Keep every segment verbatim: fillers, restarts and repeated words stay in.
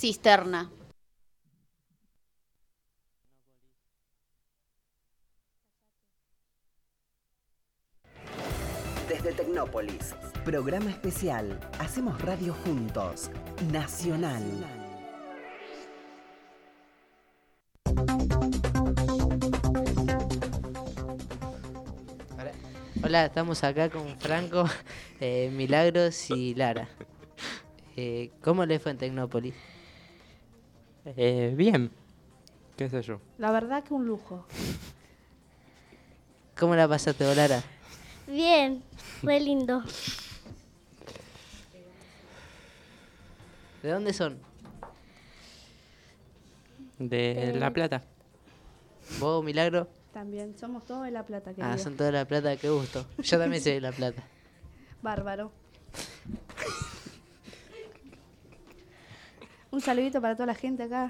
cisterna. Desde Tecnópolis, programa especial. Hacemos radio juntos. Nacional. Hola, Hola, estamos acá con Franco, eh, Milagros y Lara. Eh, ¿Cómo le fue en Tecnópolis? Eh, bien, qué sé yo. La verdad que un lujo. ¿Cómo la pasaste vos, Lara? Bien, fue lindo. ¿De dónde son? De Eh. La Plata. ¿Vos, Milagro? También somos todos de La Plata, querido. Ah, son toda La Plata, qué gusto. Yo también soy de La Plata. Bárbaro. Un saludito para toda la gente acá.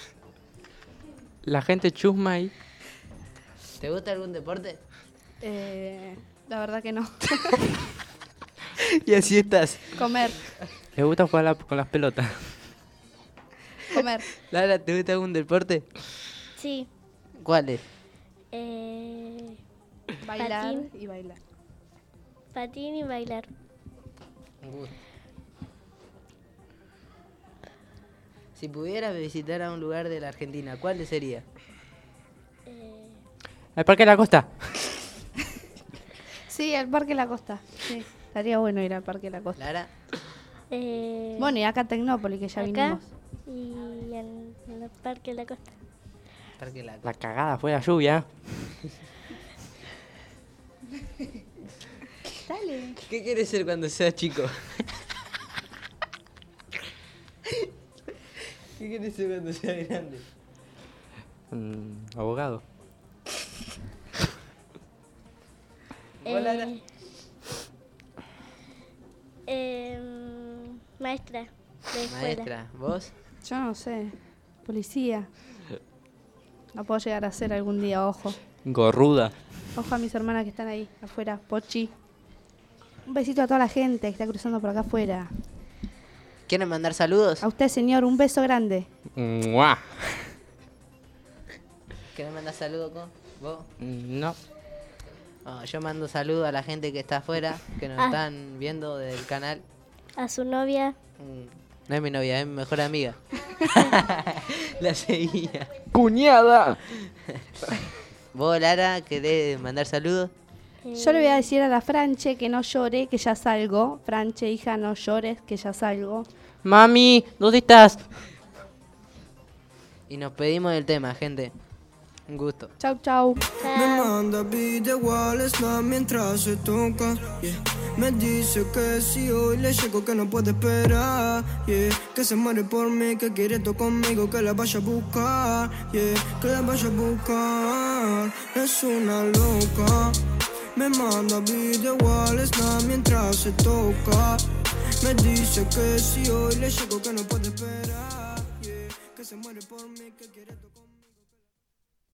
La gente chusma ahí. ¿Te gusta algún deporte? Eh, la verdad que no. Y así estás. Comer, Le gusta jugar la- con las pelotas. comer. Lara, ¿te gusta algún deporte? Sí. ¿Cuál es? Eh, Bailar Patín. y bailar. patín y bailar. Un gusto. Si pudieras visitar a un lugar de la Argentina, ¿cuál sería? Eh, ¿Al Parque de la Costa? Sí, al Parque La Costa. Sí, estaría bueno ir al Parque La Costa. Lara, eh, Bueno, y acá en Tecnópolis, que ya acá vinimos. y en, en el Parque de la Costa. Parque La La cagada fue la lluvia. Dale. ¿Qué quieres ser cuando seas chico? ¿Qué quieres ser cuando seas grande? Mm, abogado. ¿Vos, Lara? Eh, em, maestra de escuela. Maestra, ¿vos? Yo no sé. Policía. La puedo llegar a ser algún día, ojo. Gorruda. Ojo a mis hermanas que están ahí, afuera. Pochi. Un besito a toda la gente que está cruzando por acá afuera. ¿Quieren mandar saludos? A usted, señor, un beso grande. Mua. ¿Quieren mandar saludos con vos? No. No, yo mando saludos a la gente que está afuera, que nos Ah. están viendo del canal. A su novia. Mm, No es mi novia, es mi mejor amiga. La seguía. ¡Cuñada! ¿Vos, Lara, querés mandar saludos? eh, Yo le voy a decir a la Franche que no llore, que ya salgo. Franche, hija, no llores, que ya salgo. Mami, ¿dónde estás? Y nos pedimos el tema, gente. Un gusto. Chau, chau. Me manda video igual snap mientras se toca, yeah. Me dice que si hoy le llego que no puede esperar, yeah. Que se muere por mí, que quiere todo conmigo, que la vaya a buscar, yeah. Que la vaya a buscar. Es una loca. Me manda video igual snap mientras se toca. Me dice que si hoy le llego que no puede esperar, yeah. Que se muere por mí, que quiere todo conmigo.